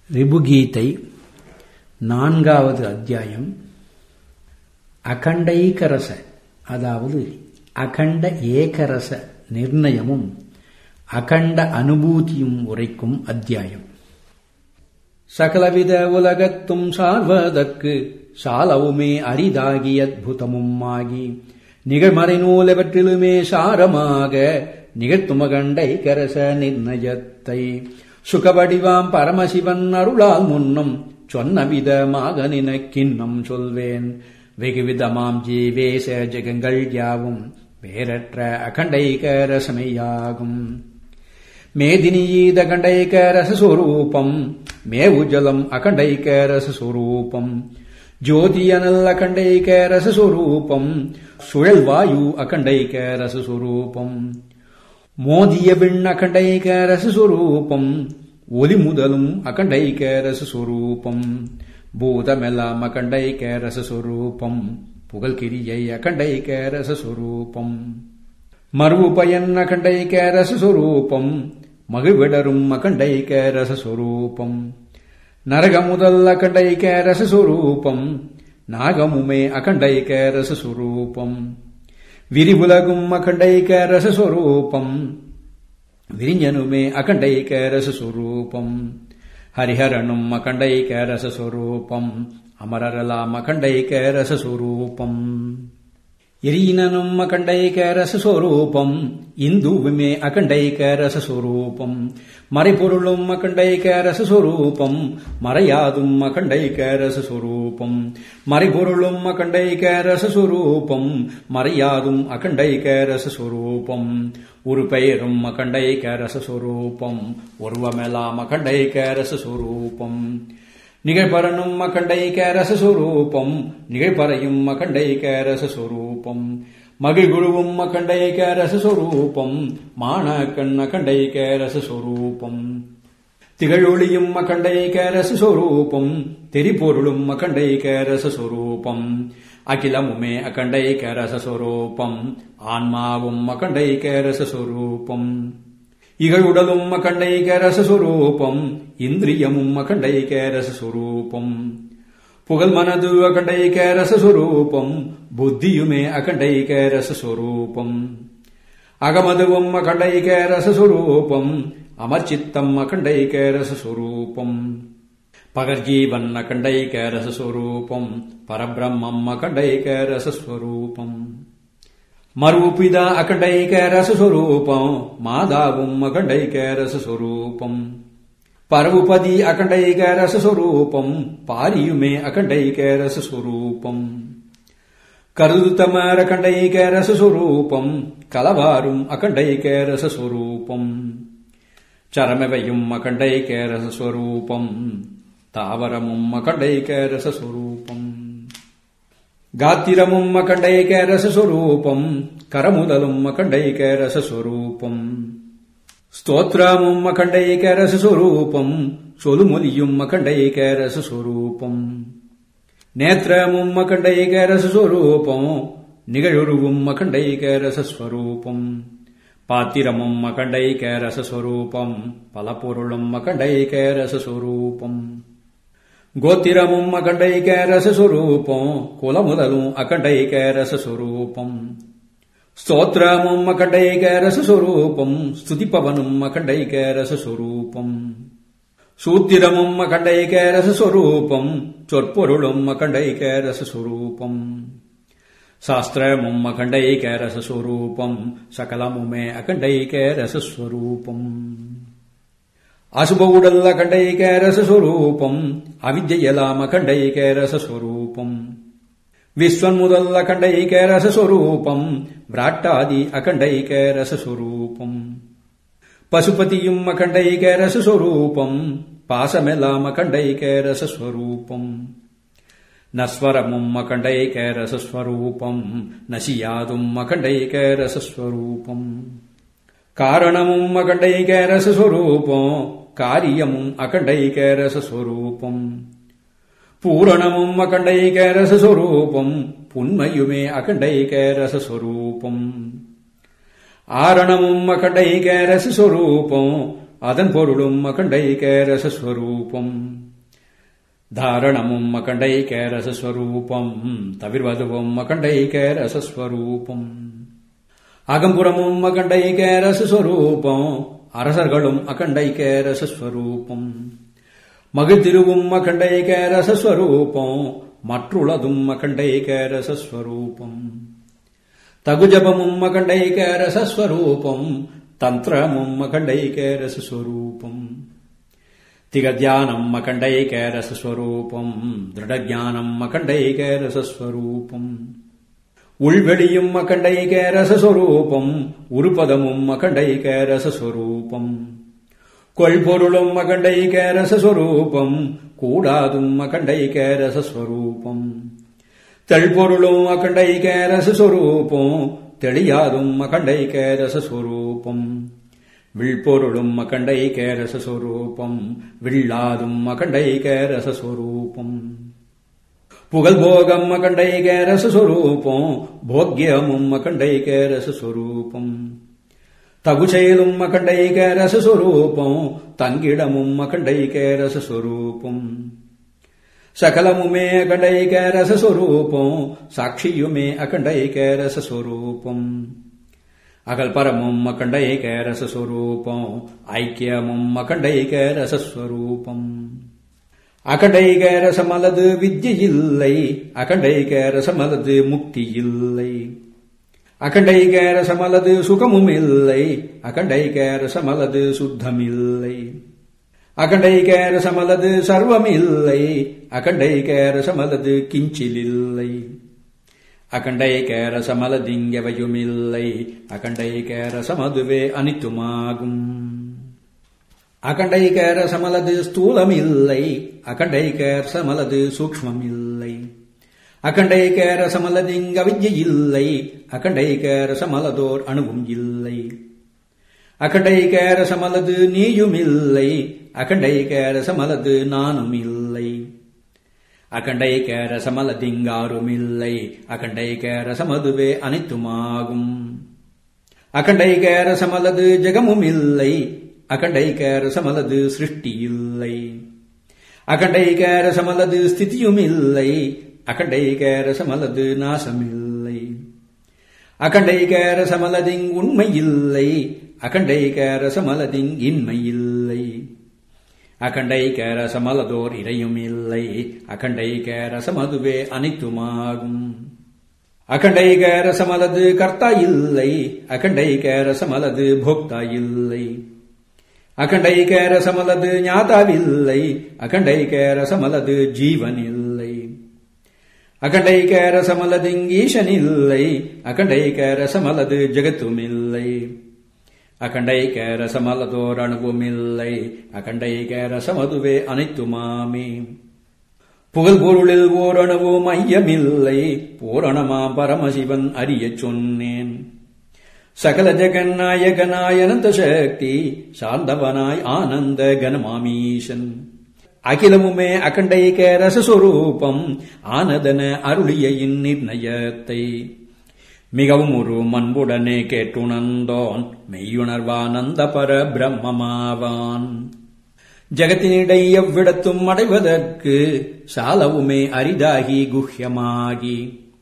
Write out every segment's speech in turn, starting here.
ரிபுகீதை 4வது அத்தியாயம். அகண்டைகரச, அதாவது அகண்ட ஏகரச நிர்ணயமும் அகண்ட அனுபூதியும் உரைக்கும் அத்தியாயம். சகலவித உலகத்தும் சார்வதற்கு சாலவுமே அரிதாகி அத்புதமும் ஆகி நிகழ்மறை நூலவற்றிலுமே சாரமாக நிகழ்த்தும் அகண்டைகரச நிர்ணயத்தை சுகவடிவாம் பரமசிவன் அருளால் முன்னும் சொன்ன விதமாக நினைக்கின்னம் சொல்வேன். வெகுவிதமாம் ஜீவேச ஜெகங்கள் யாவும் வேறற்ற அகண்டைகரசமையாகும். மேதினியீத அகண்டைகரசஸ்வரூபம் மேவுஜலம் அகண்டைகரசஸ்வரூபம் ஜோதியனல் அகண்டைகரசஸ்வரூபம் சுழல்வாயு அகண்டைகரசஸ்வரூபம் மோதிய விண் அகண்டைகரசஸ்வரூபம் ஒலி முதலும் அகண்டைகரசஸ்வரூபம் பூதமெல்லாம் அகண்டைகரசஸ்வரூபம் புகழ்கிரியை அகண்டைகரசஸ்வரூபம் மறுவு பயன் அகண்டைகரசஸ்வரூபம் மகிழ்விடரும் அகண்டைகரசஸ்வரூபம் நரகமுதல் அகண்டைகரசஸ்வரூபம் நாகமுமே அகண்டைகரசஸ்வரூபம் விரிவுலகும் அகண்டைகரசஸ்வரூபம் விரிஞ்சனுமே அகண்டைகரசஸ்வரூபம் ஹரிஹரனும் அகண்டைகரசஸ்வரூபம் அமரரலாம் அகண்டைகரசஸ்வரூபம் எரீனனும் அகண்டைகரசஸ்வரூபம் இந்துவுமே அகண்டைகரசஸ்வரூபம் மறைபொருளும் அகண்டைகரசஸ்வரூபம் மறையாதும் அகண்டைகரசஸ்வரூபம் மறைபொருளும் அகண்டைகரசஸ்வரூபம் மறையாதும் அகண்டைகரசஸ்வரூபம் ஒரு பெயரும் அகண்டைகரசஸ்வரூபம் உருவமெல்லாம் அகண்டைகரசஸ்வரூபம் நிகழ்பரனும் அகண்டைகரசஸ்வரூபம் நிகழ்பறையும் அகண்டைகரசஸ்வரூபம் மகிழ்குருவும் அகண்டைகரசஸ்வரூபம் மாணக்கண் அகண்டைகரசஸ்வரூபம் திகழொளியும் அகண்டைகரசஸ்வரூபம் தெரிபொருளும் அகண்டைகரசஸ்வரூபம் அகிலமுமே அகண்டைகரசஸ்வரூபம் ஆன்மாவும் அகண்டைகரசஸ்வரூபம் இகழுடலும் அகண்டைகரசஸ்வரூபம் இந்திரியமும் அகண்டைகரசஸ்வரூபம் புகழ் மனது அகண்டைகரசஸ்வரூபம் புத்தியுமே அகண்டைகரசஸ்வரூபம் அகமதுவும் அகண்டைகரசஸ்வரூபம் அமர்ச்சித்தம் அகண்டைகரசஸ்வரூபம் பகர்ஜீவன் அகண்டைகரசஸ்வரூபம் பரபிரம்மம் அகண்டைகரசஸ்வரூபம் மறுபிதா அகண்டைகரசஸ்வரூபம் மாதாவும் அகண்டைகரசஸ்வரூபம் பரவுபதி அகண்டைகரசஸ்வரூபம் பாரியுமே அகண்டைகரசஸ்வரூபம் கருதுத்தமர் அகண்டைகரசஸ்வரூபம் கலவாரும் அகண்டைகரசஸ்வரூபம் சரமவையும் அகண்டைகரசஸ்வரூபம் தாவரமும் அகண்டைகரசஸ்வரூபம் காத்திரமும் அகண்டைகரசஸ்வரூபம் கரமுதலும் அகண்டைகரசஸ்வரூபம் ஸ்தோத்திரமும் அகண்டைகரசஸ்வரூபம் சொலுமொலியும் அகண்டைகரசஸ்வரூபம் நேத்திரமும் அகண்டைகரசஸ்வரூபம் நிகழுருவும் அகண்டைகரசஸ்வரூபம் பாத்திரமும் அகண்டைகரசஸ்வரூபம் பலபொருளும் அகண்டைகரசஸ்வரூபம் கோத்திரமும் அகண்டைகரசஸ்வரூபம் குலமுதலும் அகண்டைகரசஸ்வரூபம் ஸ்தோத்திரமும் அகண்டைகரசஸ்வரூபம் ஸ்துதிப்பவனும் அகண்டைகரசஸ்வரூபம் சூத்திரமும் அகண்டைகரசஸ்வரூபம் சொற்பொருளும் அகண்டைகரசஸ்வரூபம் சாஸ்திரமும் அகண்டைகரசஸ்வரூபம் சகலமுமே அகண்டைகரசஸ்வரூபம் அசுப உடல் அகண்டைகரசஸ்வரூபம் அவித்யலாம் அகண்டைகரசஸ்வரூபம் விஸ்வன் முதல் அகண்டைகரசஸ்வரூபம் விராட்டாதி அகண்டைகரசஸ்வரூபம் பசுபதியும் அகண்டைகரசஸ்வரூபம் பாசமெல்லாம் அகண்டைகரசஸ்வரூபம் நஸ்வரமும் அகண்டைகரசஸ்வரூபம் நசியாதும் அகண்டைகரசஸ்வரூபம் காரணமும் அகண்டைகரசஸ்வரூபம் காரியமும் அகண்டைகரசஸ்வரூபம் பூரணமும் அகண்டைகரசஸ்வரூபம் புன்மையுமே அகண்டைகரசஸ்வரூபம் ஆரணமும் அகண்டைகரசஸ்வரூபம் அதன் பொருளும் அகண்டைக ரசஸ்வரூபம். தாரணமும் அகண்டைக ரசஸ்வரூபம், தவிர்வதுவும் அகண்டைக ரசஸ்வரூபம். அகம்புறமும் அகண்டைக ரசஸ்வரூபம், அரசர்களும் அகண்டைக ரசஸ்வரூபம். மகிழ்திருவும் அகண்டைக ரசஸ்வரூபம், மற்றுளதும் அகண்டைக ரசஸ்வரூபம். தகுஜபமும் அகண்டைக ரசஸ்வரூபம், தந்திரமும் அகண்டைக ரசஸ்வரூபம். திகத்யானம் அகண்டைக ரசஸ்வரூபம், திருடஜானம் அகண்டைக ரசஸ்வரூபம். உள்வெளியும் அகண்டைக ரசஸ்வரூபம், உருபதமும் அகண்டைக ரசஸ்வரூபம். கொள்பொருளும் அகண்டைக ரசஸ்வரூபம், கூடாதும் அகண்டைக ரசஸ்வரூபம். தெள்பொருளும் அகண்டைக ரசஸ்வரூபம், தெளியாதும் அகண்டைக ரசஸ்வரூபம். விழ்பொருளும் அகண்டைக ரசஸ்வரூபம், வில்லாதும் அகண்டைக ரசஸ்வரூபம். புகழ்போகம் அகண்டைக ரசஸ்வரூபம், போக்யமும் அகண்டைக ரசஸ்வரூபம். தகுச்செயலும் அகண்டைக ரசஸ்வரூபம், தங்கிடமும் அகண்டைக ரசஸ்வரூபம். சகலமுமே அகண்டைக ரசஸ்வரூபம், சாட்சியுமே அகண்டைக ரசஸ்வரூபம். அகல்பரமும் அகண்டைக ரசஸ்வரூபம், ஐக்கியமும் அகண்டைக ரசஸ்வரூபம். அகண்டைக ரசமலது வித்யில்லை, அகண்டைக ரசமலது முக்தியில்லை. அகண்டைக ரசமலது சுகமும் இல்லை, அகண்டைக ரசமலது சுத்தமில்லை. அகண்டைக ரசமலது சர்வமில்லை, அகண்டைக ரசமலது கிஞ்சிலில்லை. அகண்டைக ரசமலதிங்கவையுமில்லை, அகண்டைக ரசமதுவே அனித்துமாகும். அகண்டைக ரசமலது ஸ்தூலமில்லை, அகண்டைக ரசமலது சூக்ஷ்மமில்லை. அகண்டைக ரசமலதிங்க வித்யில்லை, அகண்டைக ரசமலதோர் அணுவும் இல்லை. அகண்டைக ரசமலது நீயுமில்லை, அகண்டைக ரசமலது நானும் இல்லை. அகண்டைக ரசமலதிங்காருமில்லை, அகண்டைக ரசமதுவே அனைத்துமாகும். அகண்டைக ரசமலது ஜெகமும் இல்லை, அகண்டைக ரசமலது சிருஷ்டியில்லை. அகண்டைக ரசமலது ஸ்திதியுமில்லை, அகண்டைக ரசமலது நாசமில்லை. அகண்டைக ரசமலதிங் உண்மையில்லை, அகண்டைக ரசமலதிங் இன்மையில்லை. அகண்டைக ரசமலதோர் இறையும் இல்லை, அகண்டைக ரசமதுவே அனைத்துமாகும். அகண்டைக ரசமலது கர்த்தா இல்லை, அகண்டைக ரசமலது போக்தா இல்லை. அகண்டைக ரசமலது ஞாதாவில்லை, அகண்டைக ரசமலது ஜீவனில்லை. அகண்டைக ரசமலதிங் ஈசனில்லை, அகண்டைக ரசமலது ஜெகத்துமில்லை. அகண்டைக ரசமலதோர் அணுவுமில்லை, அகண்டைக ரசமதுவே அனைத்துமாமே. புகழ் பொருளில் ஓரணவு மையமில்லை, பூரணமாம் பரமசிவன் அறியச் சொன்னேன். சகல ஜெகநாயகனாய் அனந்த சக்தி, சார்ந்தவனாய் ஆனந்த கனமாமீசன். அகிலமுமே அகண்டைக ரசஸ்வரூபம், ஆனதன அருளிய இந்நிர்ணயத்தை மிகவும் ஒரு மண்புடனே கேட்டுணர்ந்தோன், மெய்யுணர்வானந்த பர பிரம்மமாவான். ஜகத்தினிடை எவ்விடத்தும் அடைவதற்கு சாலவுமே அரிதாகி குஹ்யமாகி,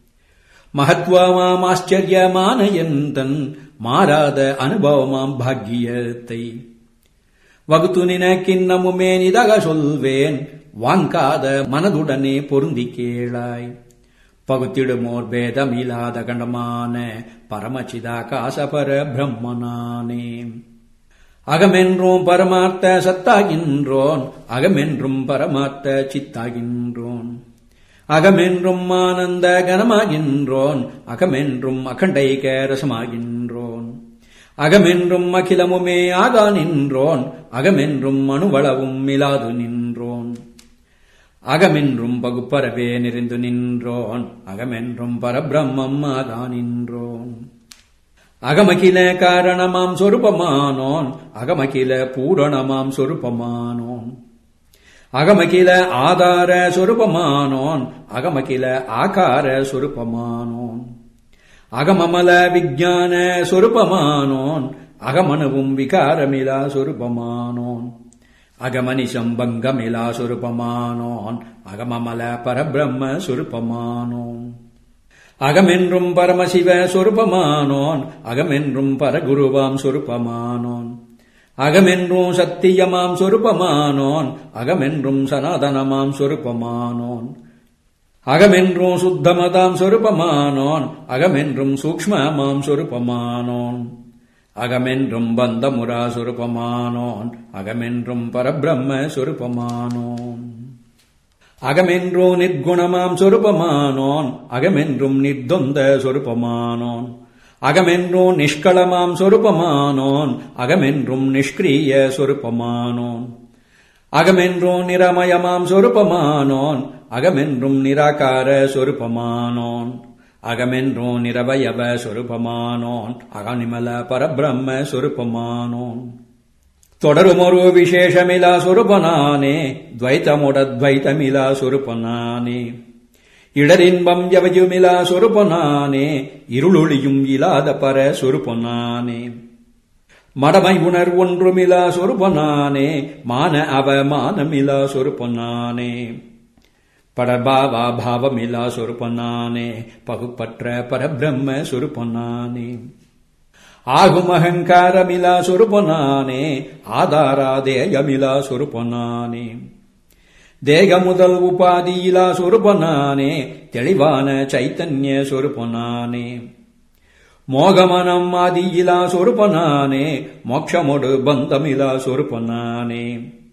மகத்வமாம் ஆச்சரியமான எந்தன் மாறாத அனுபவமாம் பாக்கியத்தை வகுத்து நினக்கின்னமுமே நிதாக சொல்வேன், வாங்காத மனதுடனே பொருந்தி கேளாய். பகுத்திடுமோர் பேதமில்லாத கண்டமான பரமசிதாகாசபர பிரம்மனானே. அகமென்றும் பரமார்த்த சத்தாகின்றோன், அகமென்றும் பரமார்த்த சித்தாகின்றோன். அகமென்றும் ஆனந்த கனமாகின்றோன், அகமென்றும் அகண்டைக ரசமாகின்றோன். அகமென்றும் அகிலமுமே ஆகா நின்றோன், அகமென்றும் அணுவளவும் மிலாது நின்றோன். அகமென்றும் பகுப்பரவே நிறைந்து நின்றோன், அகமென்றும் பரபிரம்மம் ஆகா நின்றோன். அகமகில காரணமாம் சொரூபமானோன், அகமகில பூரணமாம் சொரூபமானோன். அகமகில ஆதார சொரூபமானோன், அகமகில ஆகார சொரூபமானோன். அகமமல விஞ்ஞான சொரூபமானோன், அகமனவும் விகாரமிலா சொருபமானோன் அகமனிஷம் பங்கமிலா சொருபமானோன் அகமமல பரபிரம்ம சொருபமானோன் அகமென்றும் பரமசிவ சொருபமானோன் அகமென்றும் பரகுருவாம் சொருபமானோன் அகமென்றும் சத்தியமாம் சொருபமானோன் அகமென்றும் சனாதனமாம் சொருபமானோன் அகமென்றும் சுத்தமதாம் சொருபமானோன் அகமென்றும் சூக்ஷ்மமாம் சொருபமானோன் அகமென்றும் பந்தமுரா சொருபமானோன் அகமென்றும் பரபிரம்ம சொருபமானோன் அகமென்றும் நிர்குணமாம் சொருபமானோன் அகமென்றும் நிர்தொந்த சொருபமானோன் அகமென்றும் நிஷ்களமாம் சொருபமானோன் அகமென்றும் நிஷ்கிரிய சொருபமானோன் அகமென்றும் நிரமயமாம் சொருபமானோன் அகமென்றும் நிராகார சொருபமானோன் அகமென்றும் நிரவயவ சொருபமானோன் அகநிமல பரபிரம்ம சொருபமானோன் தொடருமொரு விசேஷமிலா சொருபனானே துவைத்தமுடத்வைத்தமிலா சொருபனானே இடரின்பம் எவையுமிலா சொருபனானே இருளொளியும் இலாத பர சொருபனானே மடமை உணர் ஒன்றுமிலா சொருபனானே மான அவமானமிலா சொருபனானே பரபாவா பாவமிலா சொருபனானே பகுப்பற்ற பரபிரம்ம சொருபனானே ஆகும் அகங்காரமிலா சொருபனானே ஆதாராதேயமிலா சொருபனானே தேக முதல் உபாதியிலா சொருபனானே தெளிவான சைத்தன்ய சொருபனானே மோகமனம் ஆதியிலா சொருபனானே மோட்சமொடு பந்தமிலா சொருபனானே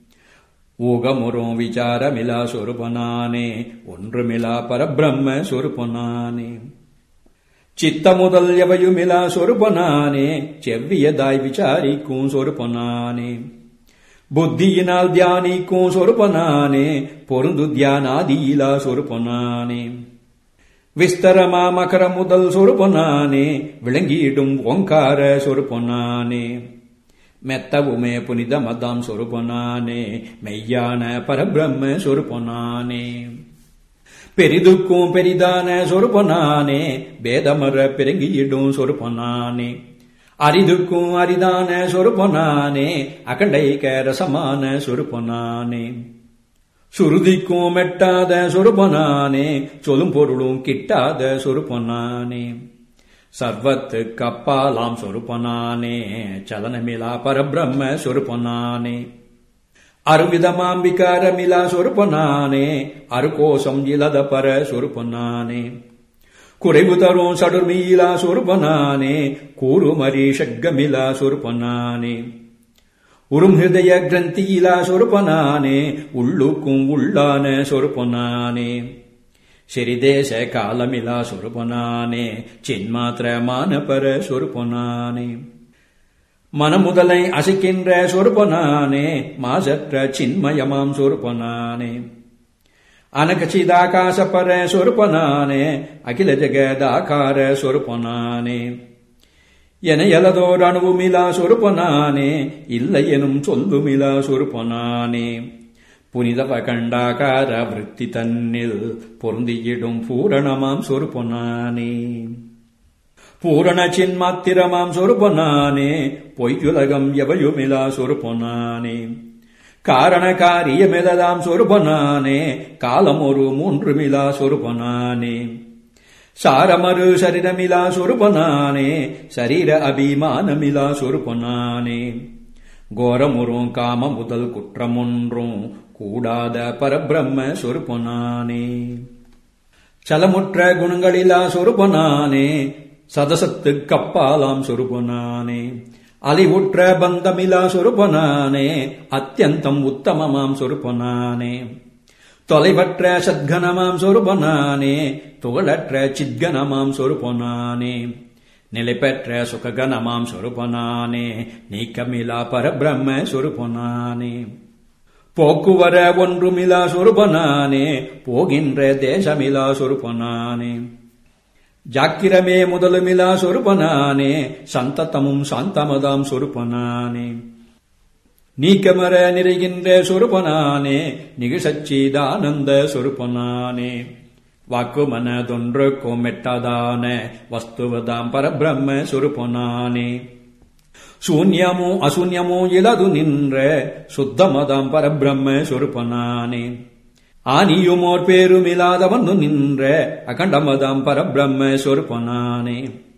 ஊகமுறும் விசாரமிலா சொருபனானே ஒன்றுமிலா பரபிரம்ம சொருபனானே சித்த முதல் எவையுமிலா சொருபனானே செவ்வியதாய் விசாரிக்கும் சொருபனானே புத்தியினால் தியானிக்கும் சொருபனானே பொருந்து தியானாதியிலா சொருபனானே விஸ்தரமா மகர முதல் சொருபனானே விளங்கியிடும் ஓங்கார சொருபனானே மெத்தவுமே புனித மதாம் சொருபனானே மெய்யான பரபிரம்ம சொருபனானே பெரிதுக்கும் பெரிதான சொருபனானே பேதமர பெருங்கியிடும் சொருபனானே அரிதுக்கும் அரிதான சொருபனானே அகண்டைக ரசமான சொருபனானே சுருதிக்கும் மெட்டாத சொருபனானே சொல்லும் பொருளும் கிட்டாத சொருபனானே சர்வத்துக்கு அப்பாலாம் சொருபனானே சலனமிலா பரபிரம்ம சொருபனானே அருவிதமாம் விகாரமிலா சொருபனானே அருகோசம் இலத பர சொருபனானே குறைவு தரும் சடுர்மீலா சொருபனானே கூறுமரி ஷட்கமிலா சொருபனானே உறும் ஹிருதய கிரந்தியிலா சொருபனானே உள்ளுக்கும் உள்ளான சொருபனானே சிறிதேச காலமிலா சொருபனானே சின்மாத்திரமான பர சொருபனானே மனமுதலை அசைக்கின்ற சொருபனானே மாசற்ற சின்மயமாம் சொருபனானே அனகசிதாகாச பர சொருபனானே அகில ஜெகதாகார சொருபனானே என எலதோர் அணுவுமிலா சொருபனானே இல்லை எனும் சொல்லுமிலா சொருபனானே புனிதவ கண்டாகார விருத்தி தன்னில் பொருந்தியிடும் பூரணமாம் சொருபனானே பூரண சின்மாத்திரமாம் சொருபனானே பொய்யுலகம் எவையுமிலா சொருபனானே காரண காரியமெல்லாம் சொருபனானே காலம் ஒரு மூன்றுமிலா சொருபனானே சாரமரு சரீரமிலா சொருபனானே சரீர அபிமானமிலா சொருபனானே கோரமுறும் காம முதல் குற்றமொன்றும் கூடாத பரபிரம்ம சொருபனானே சலமுற்ற குணங்களிலா சொருபனானே சதசத்துக்கு அப்பாலாம் சொருபனானே அலிவுற்ற பந்தமிலா சொருபனானே அத்தியந்தம் உத்தமமாம் சொருபனானே தொலைவற்ற சத்கணமாம் சொருபனானே துகளற்ற சித்கணமாம் சொருபனானே நிலைபெற்ற சுககணமாம் சொருபனானே நீக்கமிலா பரபிரம்ம சொருபனானே போக்குவர ஒன்றுமிலா சொருபனானே போகின்ற தேசமிலா சொருபனானே ஜாக்கிரமே முதலுமிலா சொருபனானே சந்ததமும் சாந்தமதாம் சொருபனானே நீக்கமர நிறைகின்ற சொருபனானே நிகிசச்சிதானந்த சொருபனானே வாக்கு மனதொன்றுக்கும் மெட்டதான வஸ்துவதாம் பரபிரம்ம சொருபனானே ಶೂನ್ಯಮೂ ಅಶೂನ್ಯಮೂ ಇಲದು ನಿನ್ರೆ ಶುದ್ಧಮದಾಂ ಪರಬ್ರಹ್ಮ ಸ್ವರೂಪನಾನೆ. ಆನಿಯುಮೋರ್ ಪೇರುಮಿಲಾದವನು ನಿನ್ರೆ ಅಖಂಡಮದಾಂ ಪರಬ್ರಹ್ಮ ಸ್ವರೂಪನಾನೆ.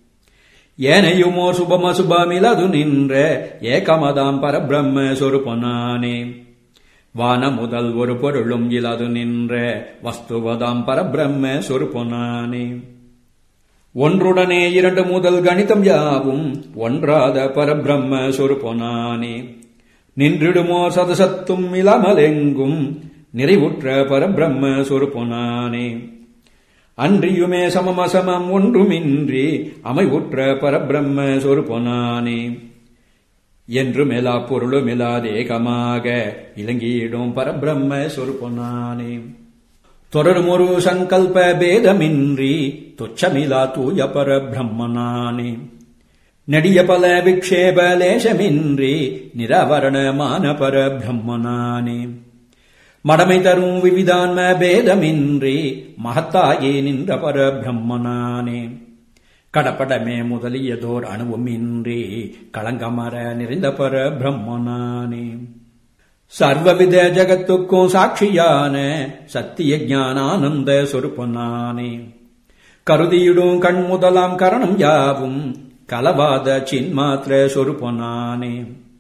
ಏನೆಯುಮೋರ್ ಶುಭಮಿಲದು ನಿನ್ರೆ ಏಕಮದಾಂ ಪರಬ್ರಹ್ಮ ಸ್ವರೂಪನಾನೆ. வான முதல் ஒரு பொருளும் இலது நின்ற வஸ்துவதாம் பரபிரம்ம சொருப்பனானே. ஒன்றுடனே இரண்டு முதல் கணிதம் யாவும் ஒன்றாத பரபிரம்ம சொருப்பனானே. நின்றிடுமோ சதசத்தும் இல்லாமலெங்கும் நிறைவுற்ற பரபிரம்ம சொருப்பனானே. அன்றியுமே சமமசமம் ஒன்றுமின்றி அமைவுற்ற பரபிரம்ம சொருப்பனானே. என்றுமெலா பொருளுமில்லாதேகமாக இலங்கியிடும் பரபிரம்ம சொருப்பனானே. தொடருமொரு சங்கல்ப பேதமின்றி துச்சமிலா தூய பரபிரம்மனானே. நடிய பல விக்ஷேபலேசமின்றி நிராவரணமான பரபிரம்மனானே. மடமை தரும் விவிதான்ம பேதமின்றி மகத்தாயே நின்ற பரபிரம்மனானே. கடப்படமே முதலியதோர் அணுவுமின்றி களங்கமர நிறைந்த பரபிரம்மனானே. சர்வவித ஜகத்துக்கும் சாட்சியான சத்திய ஞானானந்த சொருப்பனானே. கருதியிடும் கண் முதலாம் கரணம் யாவும் கலவாத சின்மாத்திர சொருப்பனானே.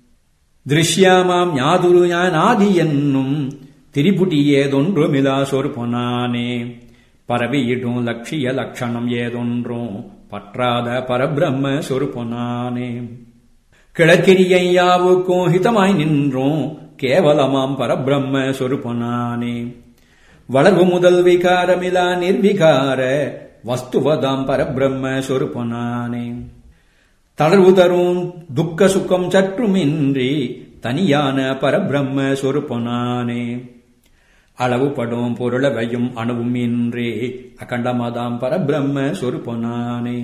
திருஷ்யாமாம் ஞாதுரு ஞானாதி என்னும் திரிபுட்டியேதொன்றுமிலா சொருப்பனானே. பரவியிடும் லட்சிய லட்சணம் ஏதொன்றும் பற்றாத பரபிரம்ம சொருப்பனானே. கிழக்கிரியை யாவுக்கும் ஹிதமாய் நின்றும் கேவலமாம் பரபிரம்ம சொருப்பனானே. வளர்வு முதல் விகாரமிலா நிர்விகார வஸ்துவதாம் பரபிரம்ம சொருப்பனானே. தளர்வு தரும் துக்க சுக்கம் சற்றுமின்றி தனியான பரபிரம்ம சொருப்பனானே. அளவுபடும் பொருளவையும் அணுவும் இன்றி அகண்டமதாம் பரபிரம்ம சொருப்பனானே.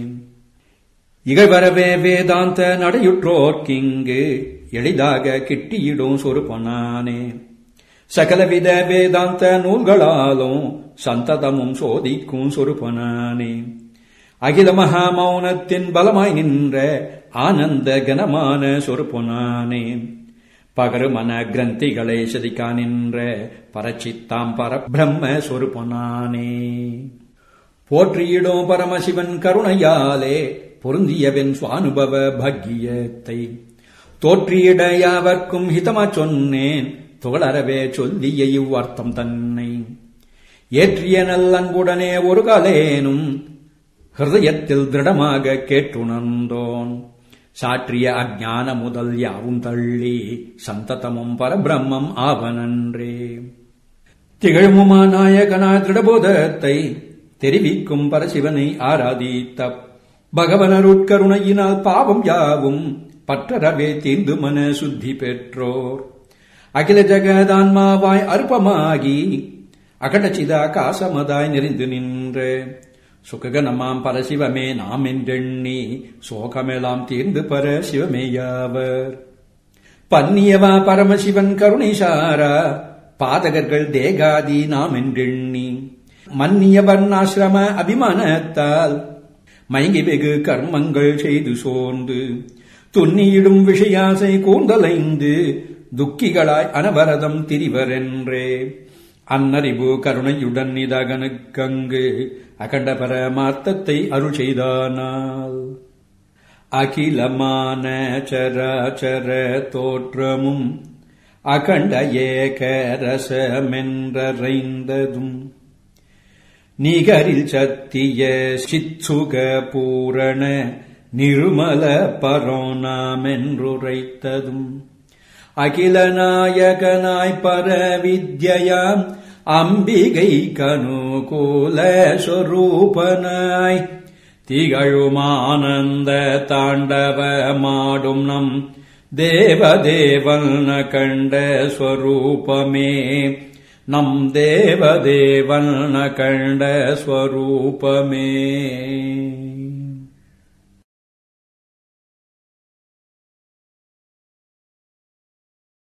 இகழ்வரவே வேதாந்த நடையுற்றோர்க்கிங்கு எளிதாக கிட்டியிடும் சொருப்பனானே. சகலவித வேதாந்த நூல்களாலும் சந்ததமும் சோதிக்கும் சொருப்பனானே. அகில மகா மௌனத்தின் பலமாய் நின்ற ஆனந்த கனமான சொருப்பனானே. பகருமன கிரந்திகளை செதிக்கா நின்ற பரச்சித்தாம் பரபிரம்ம சொருப்பனானே. போற்றியிடும் பரமசிவன் கருணையாலே பொருந்தியவன் சுவானுபவ பாக்கியத்தை தோற்றியிட யாவர்க்கும் ஹிதமா சொன்னேன் துகளறவே சொல்லிய இவ்வர்த்தம் தன்னை. ஏற்றிய நல்லன்புடனே ஒரு காலேனும் ஹிருதயத்தில் திருடமாக கேட்டுணர்ந்தோன். சாற்றிய அஜ்ஞான முதல் யாவும் தள்ளி சந்ததமும் பரபிரம்மம் ஆவனன்றே. திகழ்முமா நாயகனாய் திருடபோதத்தை தெரிவிக்கும் பரசிவனை ஆராதித்த பகவனருட்கருணையினால் பாவம் யாவும் பற்றறவே தீர்ந்து மன சுத்தி பெற்றோர். அகில ஜகதான்மாவாய் அருப்பமாகி அகடச்சிதா காசமதாய் நெறிந்து நின்ற சுககனமாம் பரசிவமே நாம் என்றெண்ணி சோகமெல்லாம் தீர்ந்து பரசிவமேயாவர். பன்னியவா பரமசிவன் கருணை சாரா பாதகர்கள் தேகாதி நாம் என்றெண்ணி மன்னிய வர்ணாசிரம அபிமானத்தால் மயங்கி வெகு கர்மங்கள் செய்து சோர்ந்து துன்னியிடும் விஷயாசை கூந்தலைந்து துக்கிகளாய் அனவரதம் திரிவரென்றே. அன்னறிவு கருணையுடன் இதகனுக்கங்கு அகண்ட பரமார்த்தத்தை அருள் செய்தானால் அகிலமான சராச்சர தோற்றமும் அகண்ட ஏக ரசமென்றறைந்ததும் நிகரில் சத்திய சிச்சுக பூரண நிருமல பரோனாமென்றுரைத்ததும் அகில நாயகனாய் பரவித்யாம் அம்பிகை கனுகூல சொரூபனாய் திகழுமானந்த தாண்டவமாடும் நம் தேவதேவன் கண்ட ஸ்வரூபமே. நம் தேவதேவன் கண்ட ஸ்வரூபமே.